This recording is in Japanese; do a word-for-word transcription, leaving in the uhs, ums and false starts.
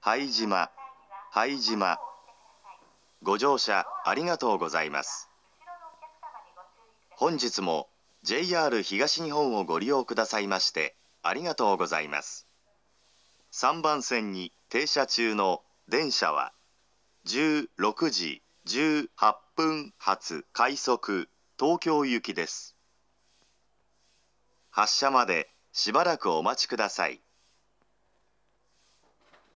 拝島、拝島。ご乗車ありがとうございます。本日も ジェイアール 東日本をご利用くださいましてありがとうございます。さんばん線に停車中の電車はじゅうろくじじゅうはっぷん発快速東京行きです。発車までしばらくお待ちください。